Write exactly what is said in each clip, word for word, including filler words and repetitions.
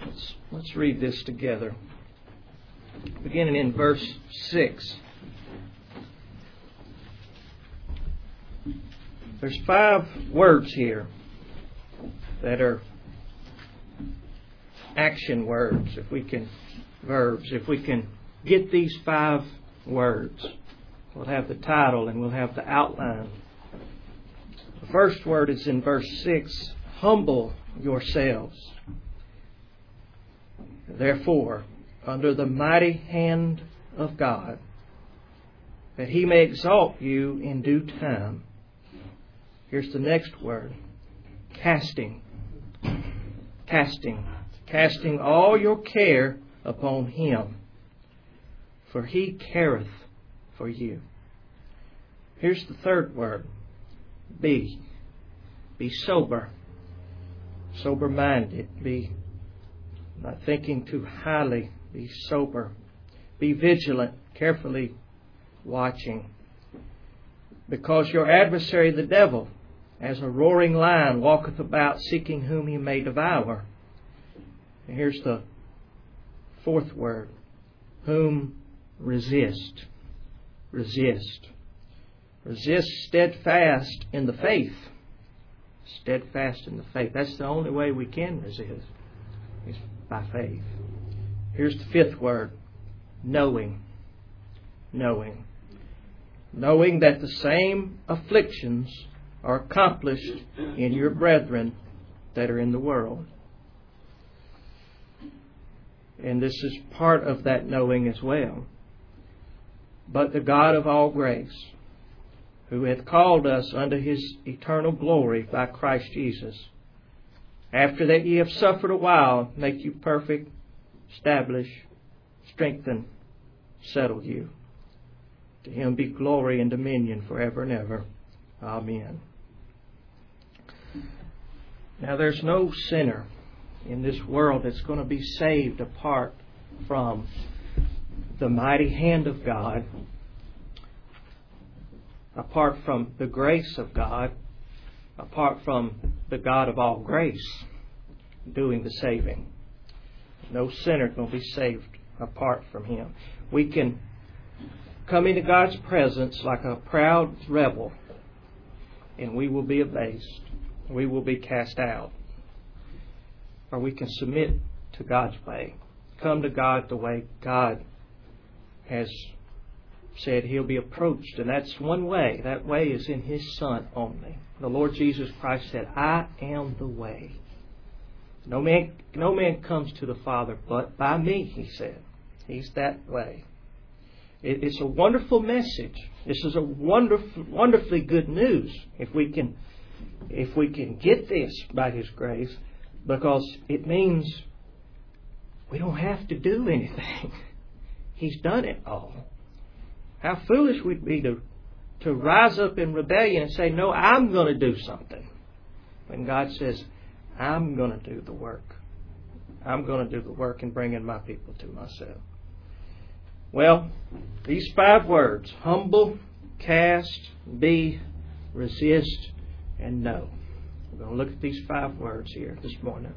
Let's, let's read this together. Beginning in verse six. There's five words here that are action words, if we can, verbs. If we can get these five words, we'll have the title and we'll have the outline. The first word is in verse six. Humble yourselves, therefore, under the mighty hand of God, that He may exalt you in due time. Here's the next word. Casting. Casting. Casting all your care upon Him, for He careth for you. Here's the third word. Be. Be sober. Sober-minded. Be not thinking too highly. Be sober. Be vigilant. Carefully watching. Because your adversary, the devil, as a roaring lion, walketh about seeking whom he may devour. And here's the fourth word. Whom resist. Resist. Resist steadfast in the faith. Steadfast in the faith. That's the only way we can resist. Is by faith. Here's the fifth word. Knowing. Knowing. Knowing that the same afflictions are accomplished in your brethren that are in the world. And this is part of that knowing as well. But the God of all grace, who hath called us unto His eternal glory by Christ Jesus, after that ye have suffered a while, make you perfect, establish, strengthen, settle you. To Him be glory and dominion forever and ever. Amen. Now there's no sinner in this world that's going to be saved apart from the mighty hand of God, apart from the grace of God, apart from the God of all grace doing the saving. No sinner is going to be saved apart from Him. We can come into God's presence like a proud rebel, and we will be abased. We will be cast out. Or we can submit to God's way. Come to God the way God has said He'll be approached. And that's one way. That way is in His Son only. The Lord Jesus Christ said, I am the way. No man, no man comes to the Father but by me, He said. He's that way. It, it's a wonderful message. This is a wonderful, wonderfully good news if we can, if we can get this by His grace, because it means we don't have to do anything. He's done it all. How foolish we'd be to, to rise up in rebellion and say, no, I'm going to do something. When God says, I'm going to do the work. I'm going to do the work in bringing my people to myself. Well, these five words, humble, cast, be, resist, and know. We're going to look at these five words here this morning.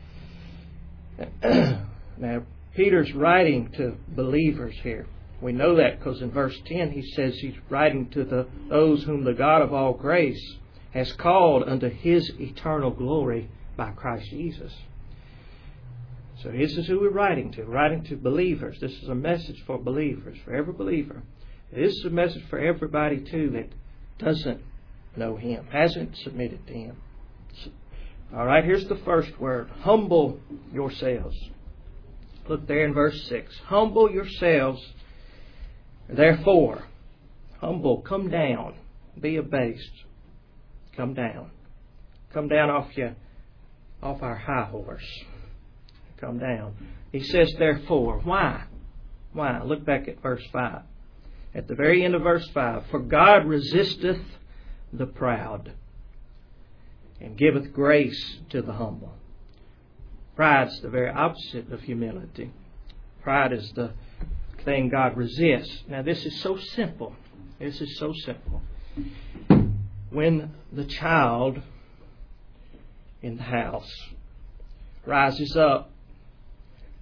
Now, Peter's writing to believers here. We know that because in verse ten he says he's writing to the those whom the God of all grace has called unto His eternal glory by Christ Jesus. So this is who we're writing to. Writing to believers. This is a message for believers, for every believer. This is a message for everybody too that doesn't know Him, hasn't submitted to Him. All right, here's the first word. Humble yourselves. Look there in verse six. Humble yourselves, therefore. Humble, come down. Be abased. Come down. Come down off your, off our high horse. Come down. He says, therefore. Why? Why? Look back at verse five. At the very end of verse five. For God resisteth the proud, and giveth grace to the humble. Pride's the very opposite of humility. Pride is the thing God resists. Now this is so simple. This is so simple. When the child in the house rises up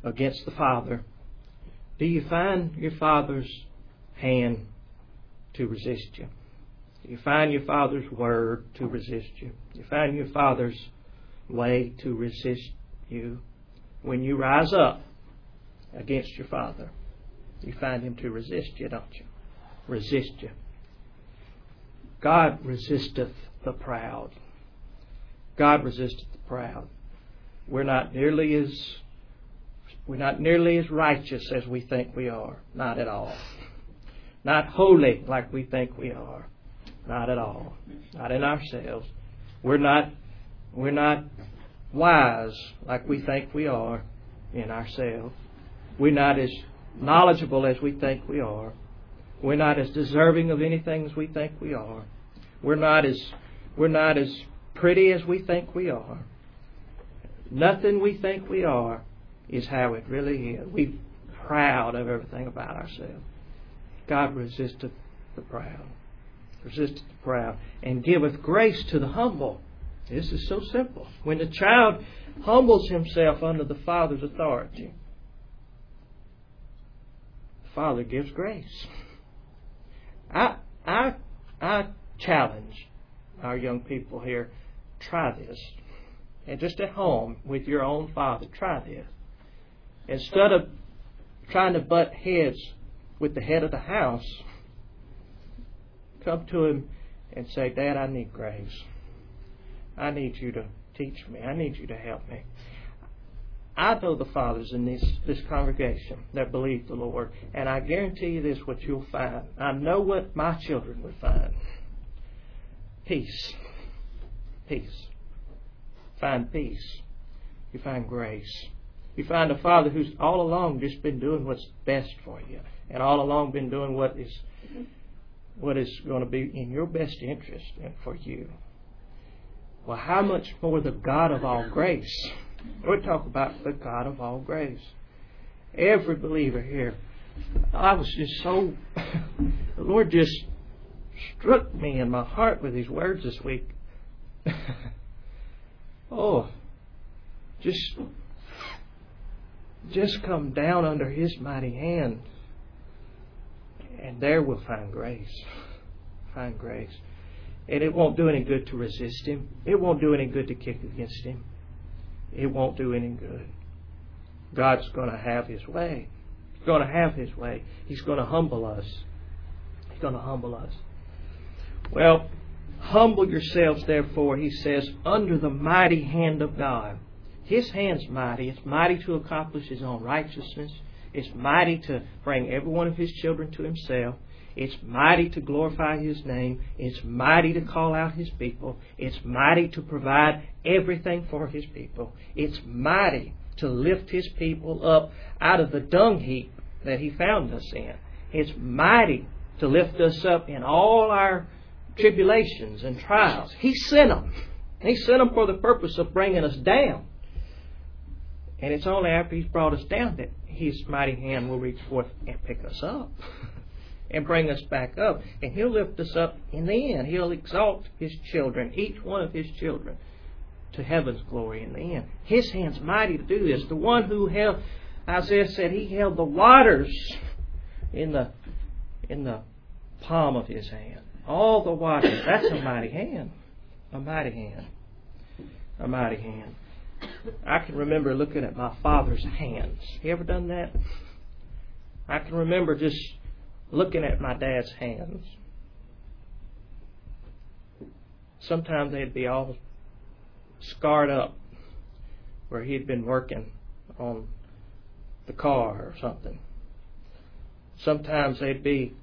against the Father, do you find your Father's hand to resist you? Do you find your Father's word to resist you? Do you find your Father's way to resist you? When you rise up against your Father, you find Him to resist you, don't you? Resist you. God resisteth the proud. God resisteth the proud. We're not nearly as we're not nearly as righteous as we think we are. Not at all. Not holy like we think we are. Not at all. Not in ourselves. We're not we're not wise like we think we are in ourselves. We're not as knowledgeable as we think we are. We're not as deserving of anything as we think we are. We're not as we're not as pretty as we think we are. Nothing we think we are is how it really is. We're proud of everything about ourselves. God resisteth the proud. Resisteth the proud and giveth grace to the humble. This is so simple. When the child humbles himself under the Father's authority, the Father gives grace. I I I challenge our young people here, try this. And just at home with your own father, try this. Instead of trying to butt heads with the head of the house, come to him and say, Dad, I need grace. I need you to teach me. I need you to help me. I know the fathers in this, this congregation that believe the Lord, and I guarantee you this, what you'll find. I know what my children would find. Peace. Peace. Find peace. You find grace. You find a father who's all along just been doing what's best for you, and all along been doing what is what is going to be in your best interest and for you. Well, how much more the God of all grace? We're talking about the God of all grace. Every believer here, I was just so, the Lord just struck me in my heart with His words this week. Oh, just, just come down under His mighty hand, and there we'll find grace. Find grace. And it won't do any good to resist Him. It won't do any good to kick against Him. It won't do any good. God's going to have His way. He's going to have His way. He's going to humble us. He's going to humble us. Well, humble yourselves, therefore, He says, under the mighty hand of God. His hand's mighty. It's mighty to accomplish His own righteousness. It's mighty to bring every one of His children to Himself. It's mighty to glorify His name. It's mighty to call out His people. It's mighty to provide everything for His people. It's mighty to lift His people up out of the dung heap that He found us in. It's mighty to lift us up in all our tribulations and trials. He sent them. He sent them for the purpose of bringing us down. And it's only after He's brought us down that His mighty hand will reach forth and pick us up. And bring us back up. And He'll lift us up in the end. He'll exalt His children, each one of His children, to heaven's glory in the end. His hand's mighty to do this. The one who held, Isaiah said, He held the waters in the in the palm of His hand. All the waters. That's a mighty hand. A mighty hand. A mighty hand. I can remember looking at my father's hands. You ever done that? I can remember just looking at my dad's hands. Sometimes they'd be all scarred up where he'd been working on the car or something. Sometimes they'd be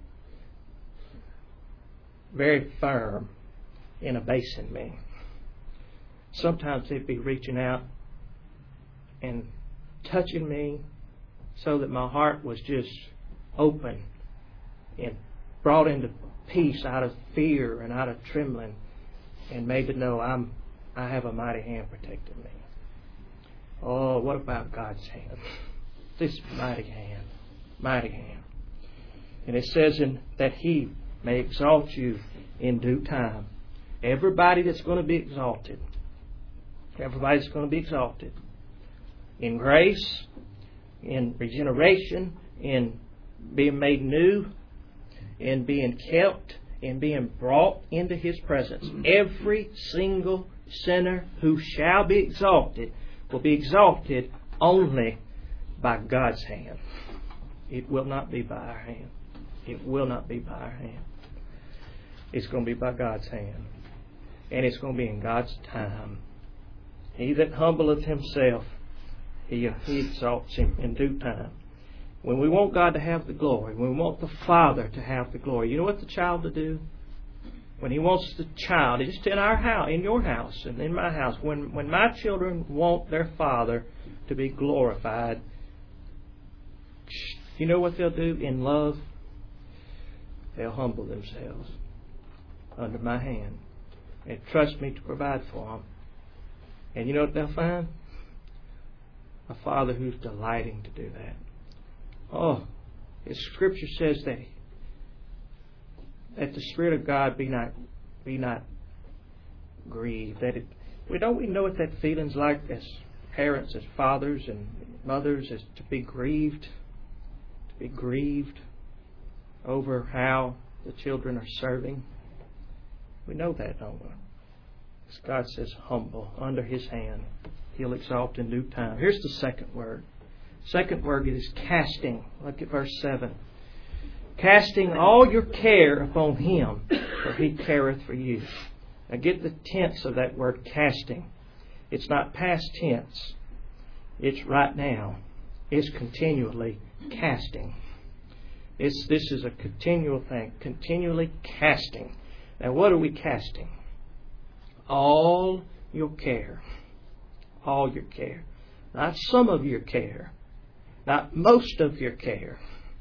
very firm in abasing me. Sometimes they'd be reaching out and touching me so that my heart was just open and brought into peace out of fear and out of trembling, and made to know I'm I have a mighty hand protecting me. Oh, what about God's hand? This mighty hand, mighty hand. And it says in that He may exalt you in due time. Everybody that's going to be exalted, everybody that's going to be exalted in grace, in regeneration, in being made new, in being kept, in being brought into His presence. Every single sinner who shall be exalted will be exalted only by God's hand. It will not be by our hand. It will not be by our hand. It's going to be by God's hand. And it's going to be in God's time. He that humbleth himself, He, he exalts him in due time. When we want God to have the glory, when we want the Father to have the glory, you know what the child to do? When He wants the child, just in our house, in your house and in my house, when, when my children want their Father to be glorified, you know what they'll do in love? They'll humble themselves under my hand and trust me to provide for them. And you know what they'll find? A Father who's delighting to do that. Oh, His Scripture says that that the Spirit of God be not be not grieved. That it, we don't we know what that feeling's like as parents, as fathers and mothers, as to be grieved, to be grieved over how the children are serving. We know that, don't we? As God says, humble under His hand, He'll exalt in due time. Here's the second word. Second word is casting. Look at verse seven. Casting all your care upon Him, for He careth for you. Now get the tense of that word casting. It's not past tense. It's right now. It's continually casting. It's, this is a continual thing. Continually casting. Now what are we casting? All your care. All your care. Not some of your care. Not most of your care.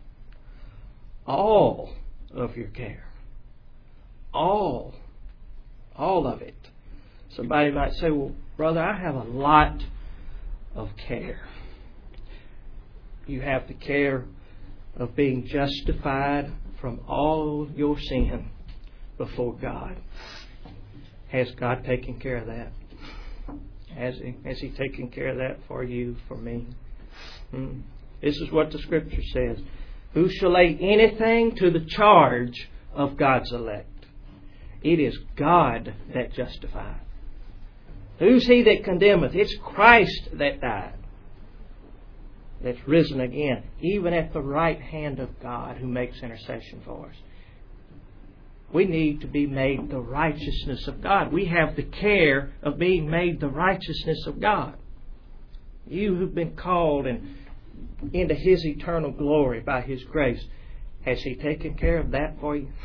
All of your care. All. All of it. Somebody might say, well, brother, I have a lot of care. You have the care of being justified from all your sin before God. Has God taken care of that? Has He, has he taken care of that for you, for me? Hmm. This is what the Scripture says. Who shall lay anything to the charge of God's elect? It is God that justifieth. Who's he that condemneth? It's Christ that died, that's risen again, even at the right hand of God, who makes intercession for us. We need to be made the righteousness of God. We have the care of being made the righteousness of God. You who've been called and into His eternal glory by His grace, has He taken care of that for you?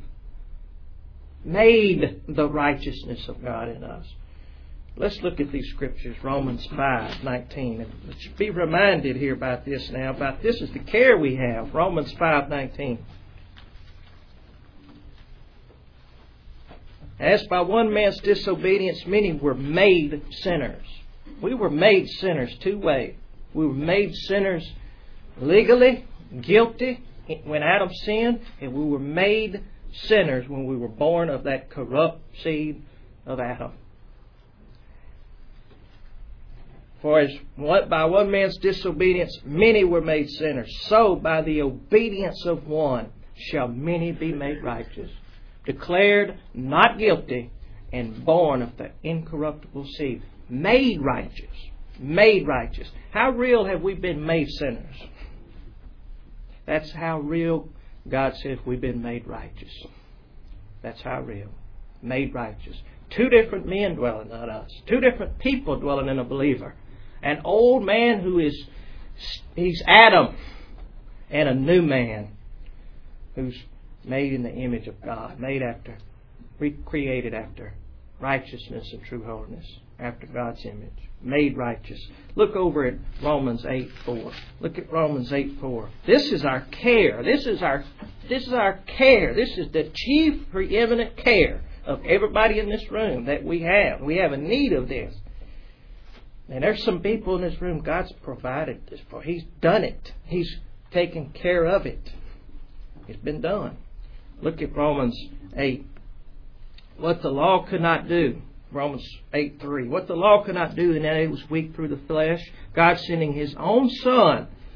Made the righteousness of God in us. Let's look at these Scriptures. Romans five nineteen. Let's be reminded here about this now. About this is the care we have. Romans five nineteen. As by one man's disobedience many were made sinners. We were made sinners two ways. We were made sinners legally, guilty when Adam sinned, and we were made sinners when we were born of that corrupt seed of Adam. For as by one man's disobedience many were made sinners, so by the obedience of one shall many be made righteous. Declared not guilty and born of the incorruptible seed. Made righteous. Made righteous. How real have we been made sinners? That's how real God says we've been made righteous. That's how real. Made righteous. Two different men dwelling in us. Two different people dwelling in a believer. An old man who is, he's Adam. And a new man who's made in the image of God. Made after, recreated after righteousness and true holiness. After God's image. Made righteous. Look over at Romans eight four. Look at Romans eight four. This is our care. This is our this is our care. This is the chief preeminent care of everybody in this room that we have. We have a need of this. And there's some people in this room God's provided this for. He's done it. He's taken care of it. It's been done. Look at Romans eight. What the law could not do. Romans eight three. What the law could not do in that it was weak through the flesh, God sending His own Son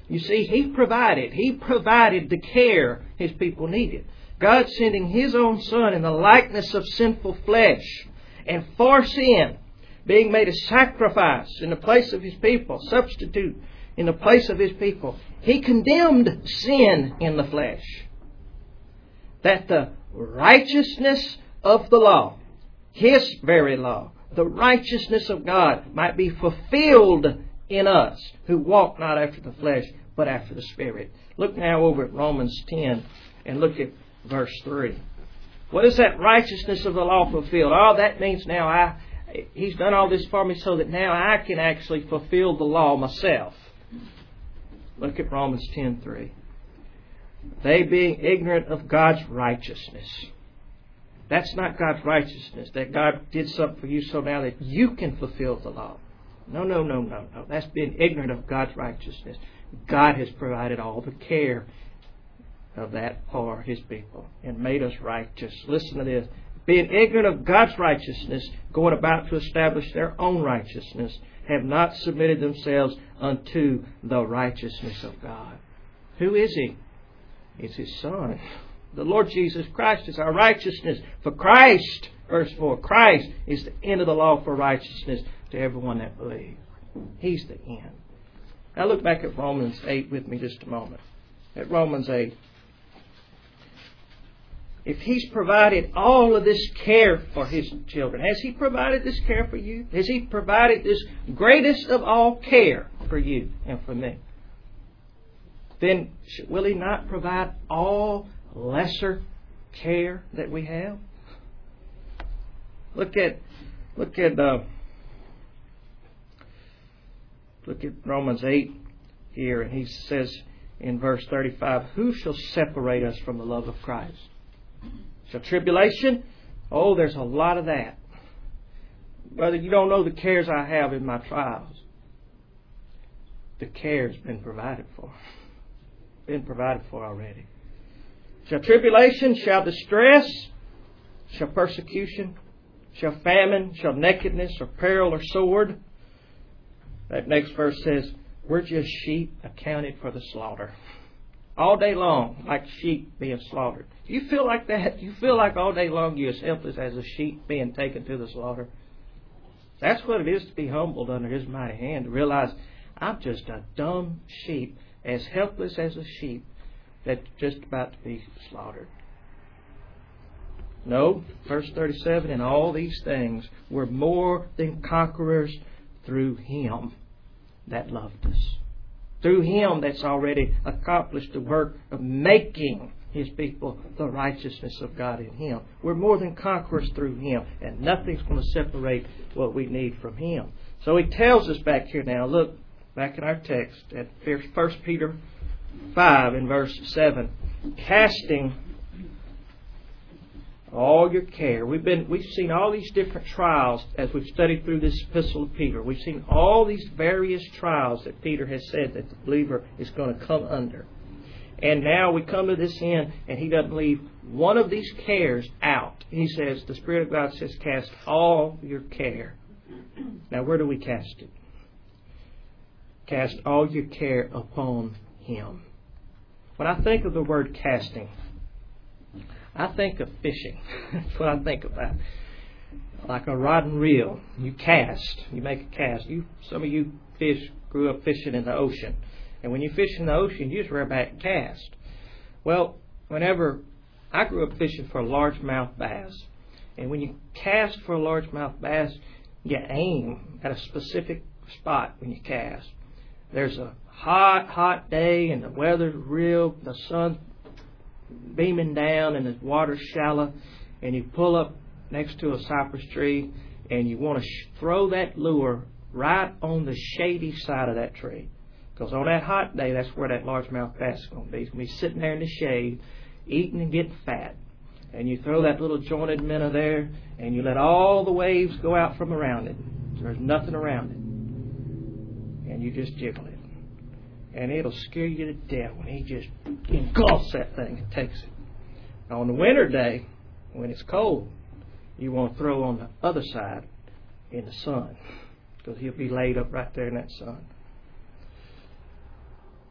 You see, He provided. He provided the care His people needed. God sending His own Son in the likeness of sinful flesh and for sin, being made a sacrifice in the place of His people, substitute in the place of His people. He condemned sin in the flesh, that the righteousness of the law, His very law, the righteousness of God might be fulfilled in us who walk not after the flesh but after the Spirit. Look now over at Romans ten and look at verse three. What is that righteousness of the law fulfilled? Oh, that means now I He's done all this for me so that now I can actually fulfill the law myself. Look at Romans ten three. They being ignorant of God's righteousness. That's not God's righteousness, that God did something for you so now that you can fulfill the law. No, no, no, no, no. That's being ignorant of God's righteousness. God has provided all the care of that for His people and made us righteous. Listen to this. Being ignorant of God's righteousness, going about to establish their own righteousness, have not submitted themselves unto the righteousness of God. Who is He? It's His Son. The Lord Jesus Christ is our righteousness. For Christ, verse four, Christ is the end of the law for righteousness to everyone that believes. He's the end. Now look back at Romans eight with me just a moment. At Romans eight. If He's provided all of this care for His children, has He provided this care for you? Has He provided this greatest of all care for you and for me? Then will He not provide all lesser care that we have? Look at look at uh, look at Romans eight here, and he says in verse thirty-five, "Who shall separate us from the love of Christ? Shall tribulation?" Oh, there's a lot of that. Brother, you don't know the cares I have in my trials. The care's been provided for. Been provided for already. Shall tribulation, shall distress, shall persecution, shall famine, shall nakedness, or peril, or sword? That next verse says, we're just sheep accounted for the slaughter. All day long, like sheep being slaughtered. Do you feel like that? Do you feel like all day long you're as helpless as a sheep being taken to the slaughter? That's what it is to be humbled under His mighty hand, to realize I'm just a dumb sheep, as helpless as a sheep that's just about to be slaughtered. No, verse thirty-seven, in all these things we're more than conquerors through Him that loved us. Through Him that's already accomplished the work of making His people the righteousness of God in Him. We're more than conquerors through Him, and nothing's going to separate what we need from Him. So He tells us back here now, look, back in our text at First Peter five in verse seven, casting all your care. We've been we've seen all these different trials as we've studied through this epistle of Peter. We've seen all these various trials that Peter has said that the believer is going to come under. And now we come to this end, and he doesn't leave one of these cares out. He says, the Spirit of God says, cast all your care. Now where do we cast it? Cast all your care upon Him. When I think of the word casting, I think of fishing. That's what I think about. Like a rod and reel. You cast. You make a cast. You, some of you fish grew up fishing in the ocean. And when you fish in the ocean, you just rear back and cast. Well, whenever I grew up fishing for largemouth bass. And when you cast for a largemouth bass, you aim at a specific spot when you cast. There's a hot, hot day and the weather's real, the sun's beaming down and the water's shallow, and you pull up next to a cypress tree and you want to sh- throw that lure right on the shady side of that tree. Because on that hot day, that's where that largemouth bass is going to be. It's going to be sitting there in the shade, eating and getting fat. And you throw that little jointed minnow there, and you let all the waves go out from around it. So there's nothing around it. And you just jiggle it. And it'll scare you to death when he just engulfs that thing and takes it. Now on the winter day, when it's cold, you want to throw on the other side in the sun. Because he'll be laid up right there in that sun.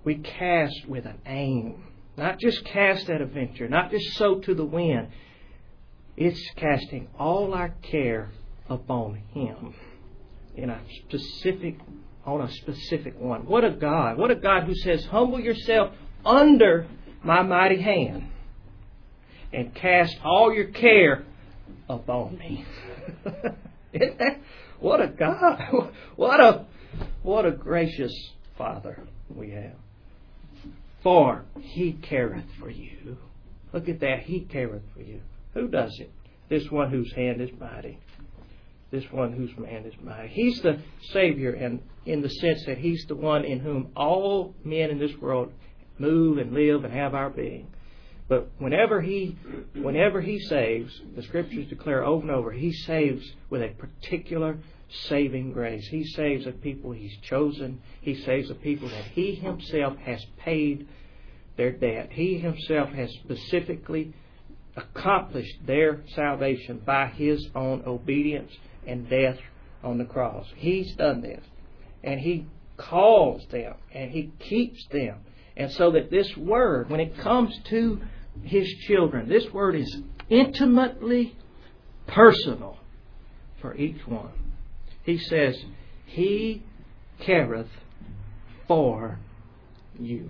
we cast with an aim. Not just cast at a venture, not just sow to the wind. It's casting all our care upon Him in a specific, on a specific one. What a God. What a God who says, humble yourself under my mighty hand and cast all your care upon me. Isn't that, what a God. What a, what a gracious Father we have. For He careth for you. Look at that. He careth for you. Who does it? This one whose hand is mighty. This one whose hand is mighty. He's the Savior, and in the sense that He's the one in whom all men in this world move and live and have our being. But whenever He, whenever He saves, the Scriptures declare over and over, He saves with a particular saving grace. He saves the people He's chosen. He saves the people that He Himself has paid their debt. He Himself has specifically accomplished their salvation by His own obedience and death on the cross. He's done this. And He calls them and He keeps them. And so that this word, when it comes to His children, this word is intimately personal for each one. He says, He careth for you.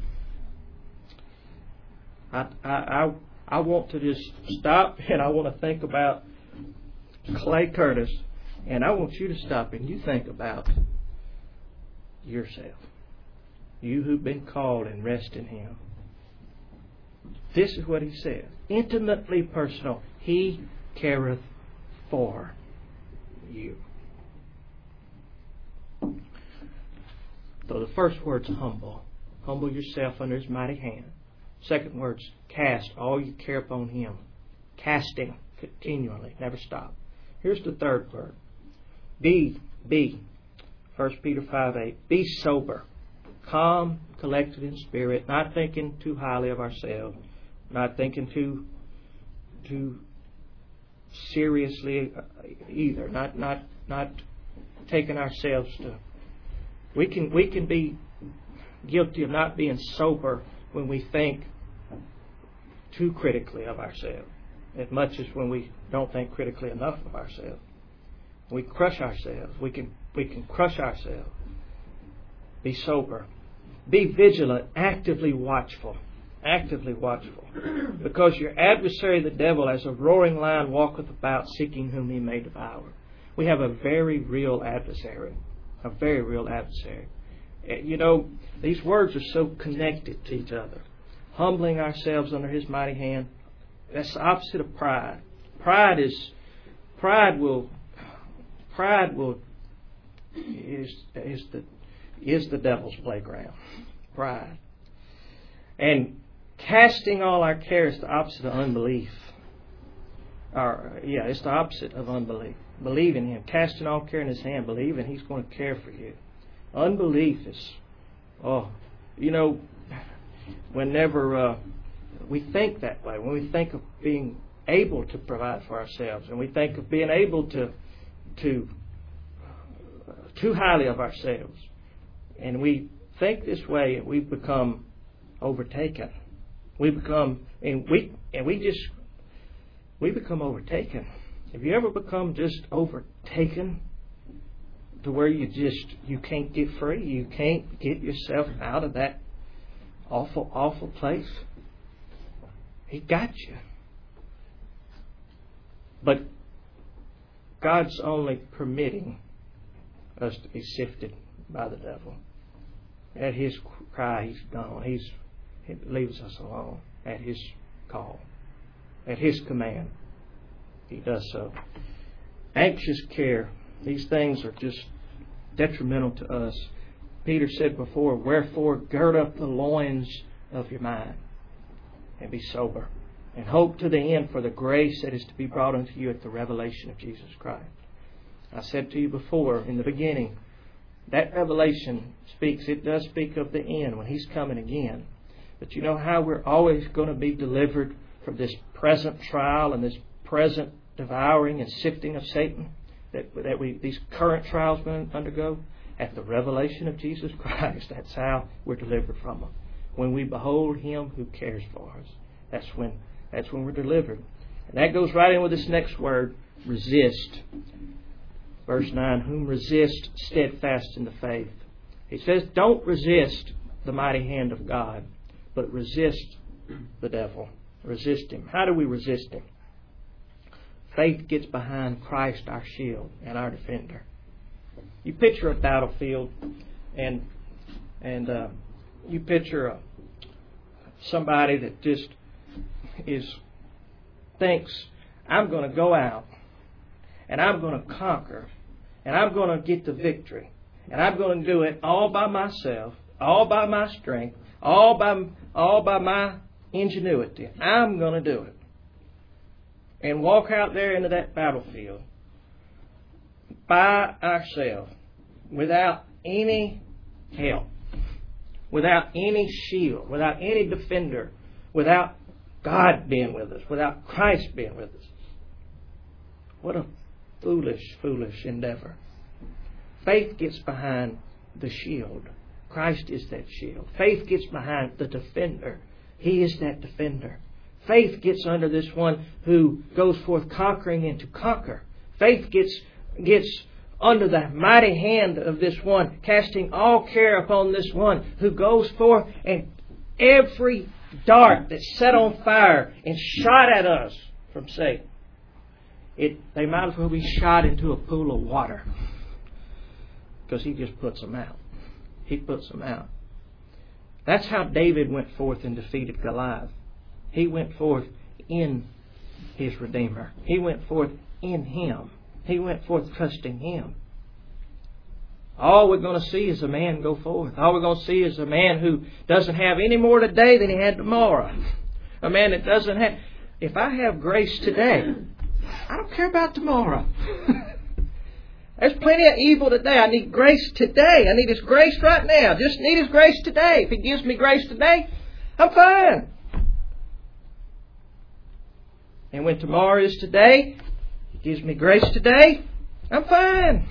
I, I, I, I want to just stop and I want to think about Clay Curtis, and I want you to stop and you think about yourself. You who've been called and rest in Him. This is what He says. Intimately personal. He careth for you. So the first word's humble. Humble yourself under His mighty hand. Second word's cast all your care upon Him. Casting continually. Never stop. Here's the third word. Be. Be. First Peter five eight. Be sober. Calm, collected in spirit. Not thinking too highly of ourselves. Not thinking too too seriously either. Not not not taking ourselves to. We can we can be guilty of not being sober when we think too critically of ourselves, as much as when we don't think critically enough of ourselves. We crush ourselves. We can we can crush ourselves. Be sober. Be vigilant, actively watchful. Actively watchful. Because your adversary, the devil, as a roaring lion, walketh about, seeking whom he may devour. We have a very real adversary. A very real adversary. You know, these words are so connected to each other. Humbling ourselves under His mighty hand. That's the opposite of pride. Pride is, pride will, pride will, is, is the, is the devil's playground. Pride. And casting all our care is the opposite of unbelief. Or, yeah, it's the opposite of unbelief. Believe in Him. Casting all care in His hand. Believing He's going to care for you. Unbelief is, oh, you know, whenever uh, we think that way, when we think of being able to provide for ourselves, and we think of being able to, to, uh, too highly of ourselves, and we think this way, we become overtaken. We become, and we, and we just, we become overtaken. Have you ever become just overtaken to where you just, you can't get free? You can't get yourself out of that awful, awful place? He got you. But God's only permitting us to be sifted by the devil. At His cry, He's gone. He's, He leaves us alone. At His call. At His command. He does so. Anxious care. These things are just detrimental to us. Peter said before, wherefore gird up the loins of your mind and be sober and hope to the end for the grace that is to be brought unto you at the revelation of Jesus Christ. I said to you before in the beginning, that revelation speaks, it does speak of the end when He's coming again. But you know how we're always going to be delivered from this present trial and this present devouring and sifting of Satan that, that we these current trials we undergo? at the revelation of Jesus Christ. That's how we're delivered from them. When we behold Him who cares for us, that's when that's when we're delivered. And that goes right in with this next word, resist. Verse nine, whom resist steadfast in the faith. He says, don't resist the mighty hand of God, but resist the devil. Resist him. How do we resist him? Faith gets behind Christ, our shield and our defender. You picture a battlefield, and and uh, you picture a, somebody that just is thinks, I'm going to go out and I'm going to conquer and I'm going to get the victory and I'm going to do it all by myself, all by my strength, all by all by my ingenuity. I'm going to do it. And walk out there into that battlefield by ourselves, without any help, without any shield, without any defender, without God being with us, without Christ being with us. What a foolish, foolish endeavor. Faith gets behind the shield. Christ is that shield. Faith gets behind the defender. He is that defender. Faith gets under this one who goes forth conquering and to conquer. Faith gets gets under the mighty hand of this one, casting all care upon this one who goes forth, and every dart that's set on fire and shot at us from Satan, it they might as well be shot into a pool of water, because he just puts them out. He puts them out. That's how David went forth and defeated Goliath. He went forth in his Redeemer. He went forth in Him. He went forth trusting Him. All we're going to see is a man go forth. All we're going to see is a man who doesn't have any more today than he had tomorrow. A man that doesn't have... If I have grace today, I don't care about tomorrow. There's plenty of evil today. I need grace today. I need His grace right now. Just need His grace today. If He gives me grace today, I'm fine. And when tomorrow is today, He gives me grace today, I'm fine.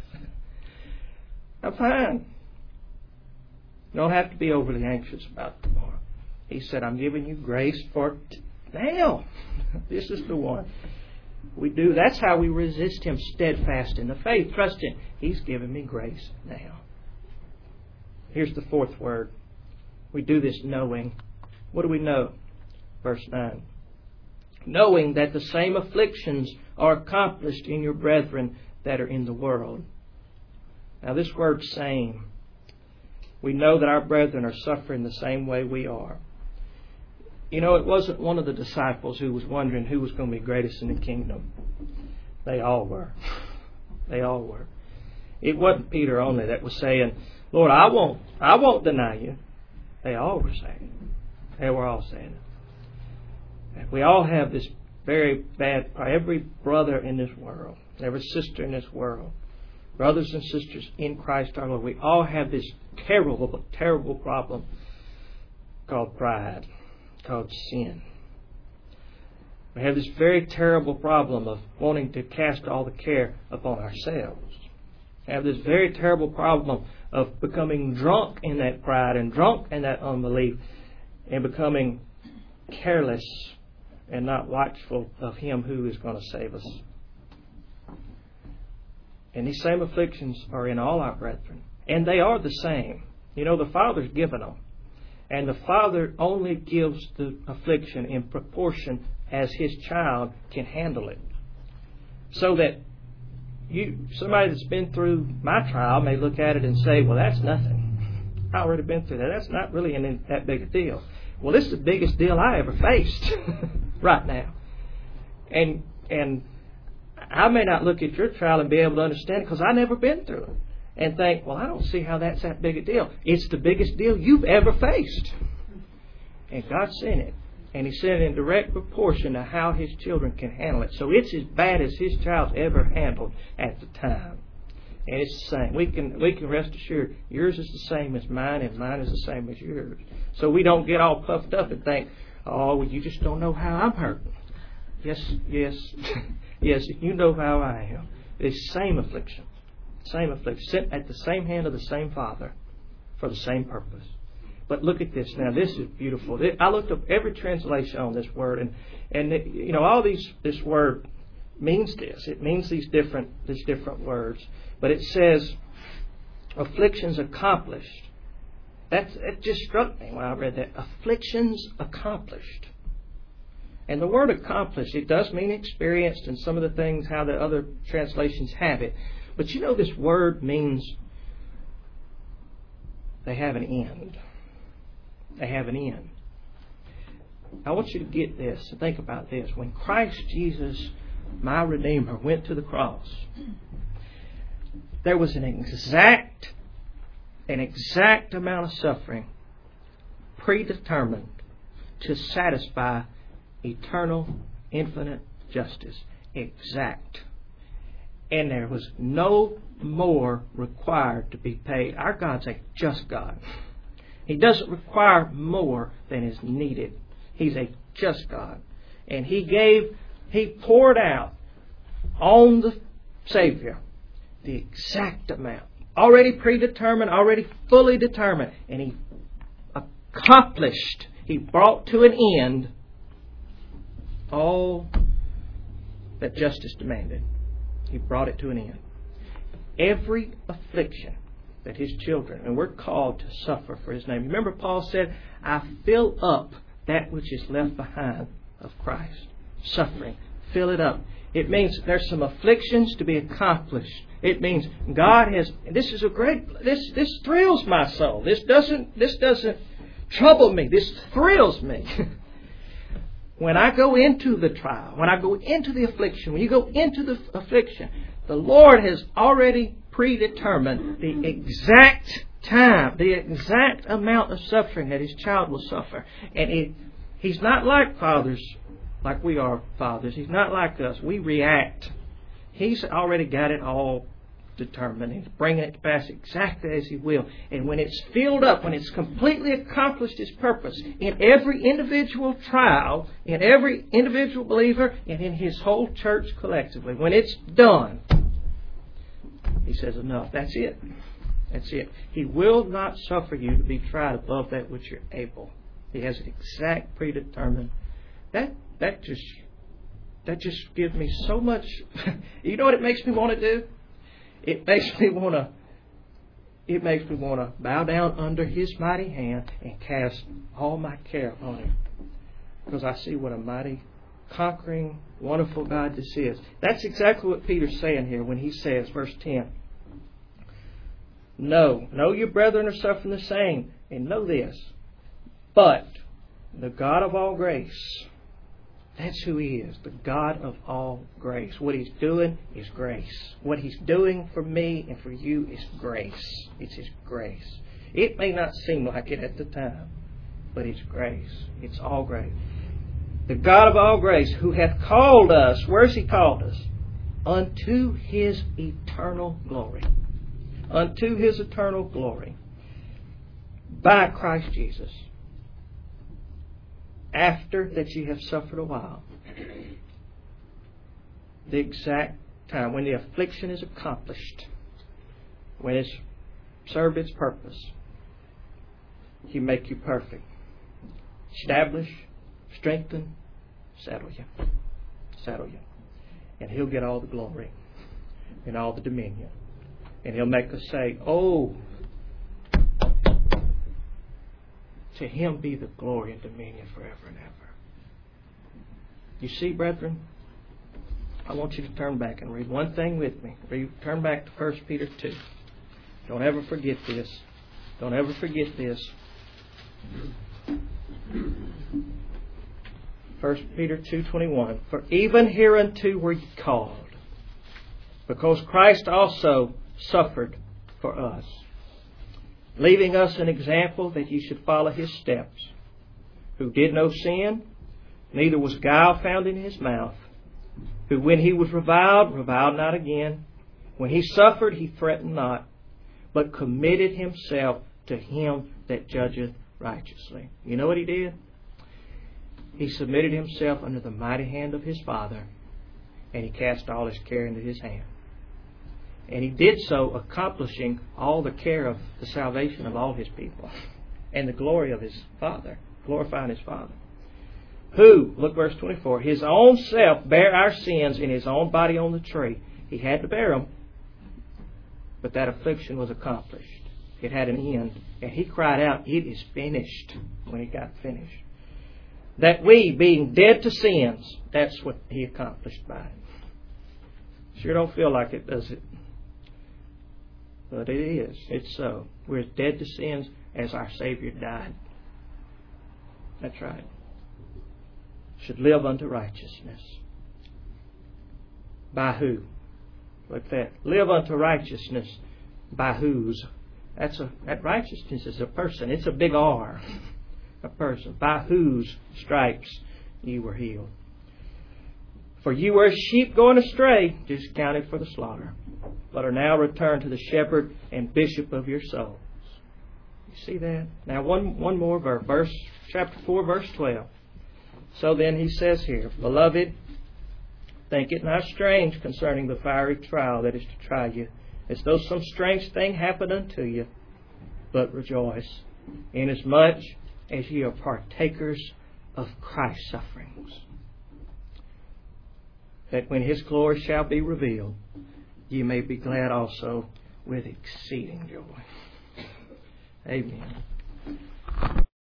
I'm fine. You don't have to be overly anxious about tomorrow. He said, I'm giving you grace for t- now. This is the one. We do. That's how we resist Him, steadfast in the faith, trusting He's given me grace now. Here's the fourth word. We do this knowing. What do we know? Verse nine. Knowing that the same afflictions are accomplished in your brethren that are in the world. Now this word same, we know that our brethren are suffering the same way we are. You know, it wasn't one of the disciples who was wondering who was going to be greatest in the kingdom. They all were. They all were. It wasn't Peter only that was saying, Lord, I won't, I won't deny you. They all were saying it. They were all saying it. We all have this very bad, every brother in this world, every sister in this world, brothers and sisters in Christ our Lord, we all have this terrible, terrible problem called pride, called sin. We have this very terrible problem of wanting to cast all the care upon ourselves. We have this very terrible problem of becoming drunk in that pride and drunk in that unbelief and becoming careless and not watchful of Him who is going to save us. And these same afflictions are in all our brethren. And they are the same. You know, the Father's given them. And the Father only gives the affliction in proportion as His child can handle it. So that you, somebody that's been through my trial may look at it and say, well, that's nothing. I've already been through that. That's not really an, that big a deal. Well, this is the biggest deal I ever faced right now. And and I may not look at your trial and be able to understand it because I've never been through it. And think, well, I don't see how that's that big a deal. It's the biggest deal you've ever faced. And God sent it. And He sent it in direct proportion to how His children can handle it. So it's as bad as His child's ever handled at the time. And it's the same. We can we can rest assured yours is the same as mine and mine is the same as yours. So we don't get all puffed up and think, oh, well, you just don't know how I'm hurting. Yes, yes, yes, you know how I am. It's the same affliction. Same affliction. Sent at the same hand of the same Father for the same purpose. But look at this now. This is beautiful. I looked up every translation on this word, and and you know all these this word means this. It means these different these different words. But it says afflictions accomplished. That's it just struck me when I read that. Afflictions accomplished. And the word accomplished, it does mean experienced, and some of the things how the other translations have it. But you know this word means they have an end. They have an end. I want you to get this and think about this. When Christ Jesus, my Redeemer, went to the cross, there was an exact, an exact amount of suffering predetermined to satisfy eternal, infinite justice. Exact. And there was no more required to be paid. Our God's a just God. He doesn't require more than is needed. He's a just God. And He gave, He poured out on the Savior the exact amount. Already predetermined, already fully determined. And He accomplished, He brought to an end all that justice demanded. He brought it to an end. Every affliction that His children, and we're called to suffer for His name. Remember Paul said, I fill up that which is left behind of Christ. Suffering. Fill it up. It means there's some afflictions to be accomplished. It means God has, this is a great, this this thrills my soul. This doesn't, this doesn't trouble me. This thrills me. When I go into the trial, when I go into the affliction, when you go into the affliction, the Lord has already predetermined the exact time, the exact amount of suffering that His child will suffer. And it, He's not like fathers, like we are fathers. He's not like us. We react. He's already got it all determined. He's bringing it to pass exactly as He will. And when it's filled up, when it's completely accomplished His purpose, in every individual trial, in every individual believer, and in His whole church collectively, when it's done, He says, enough. That's it. That's it. He will not suffer you to be tried above that which you're able. He has an exact predetermined. That that just that just gives me so much. You know what it makes me want to do? It makes me want to. It makes me want to bow down under His mighty hand and cast all my care on Him, because I see what a mighty, conquering, wonderful God this is. That's exactly what Peter's saying here when he says, verse ten. No, know your brethren are suffering the same, and know this. But the God of all grace, that's who He is, the God of all grace. What He's doing is grace. What He's doing for me and for you is grace. It's His grace. It may not seem like it at the time, but it's grace. It's all grace. The God of all grace, who hath called us, where's He called us? Unto His eternal glory. Unto His eternal glory. By Christ Jesus. After that you have suffered a while. The exact time, when the affliction is accomplished, when it's served its purpose, He make you perfect. Establish, strengthen, settle you. Settle you. And He'll get all the glory and all the dominion. And He'll make us say, oh, to Him be the glory and dominion forever and ever. You see, brethren, I want you to turn back and read one thing with me. Read, turn back to First Peter two. Don't ever forget this. Don't ever forget this. First Peter two twenty-one. For even hereunto were ye called, because Christ also suffered for us, leaving us an example that ye should follow His steps, who did no sin, neither was guile found in His mouth, who when He was reviled, reviled not again. When He suffered, He threatened not, but committed Himself to Him that judgeth righteously. You know what He did? He submitted Himself under the mighty hand of His Father, and He cast all His care into His hand. And He did so, accomplishing all the care of the salvation of all His people and the glory of His Father, glorifying His Father. Who, look verse twenty-four, His own self bare our sins in His own body on the tree. He had to bear them, but that affliction was accomplished. It had an end. And He cried out, it is finished, when He got finished. That we, being dead to sins, that's what He accomplished by it. Sure don't feel like it, does it? But it is. It's so. We're as dead to sins as our Savior died. That's right. Should live unto righteousness. By who? Look at that. Live unto righteousness by whose? That's a that righteousness is a person. It's a big R. A person. By whose stripes you were healed. For you were as sheep going astray, discounted for the slaughter, but are now returned to the shepherd and bishop of your souls. You see that? Now one one more verse. Verse chapter four, verse twelve. So then he says here, Beloved, think it not strange concerning the fiery trial that is to try you, as though some strange thing happened unto you, but rejoice, inasmuch as ye are partakers of Christ's sufferings, that when His glory shall be revealed, ye may be glad also with exceeding joy. Amen.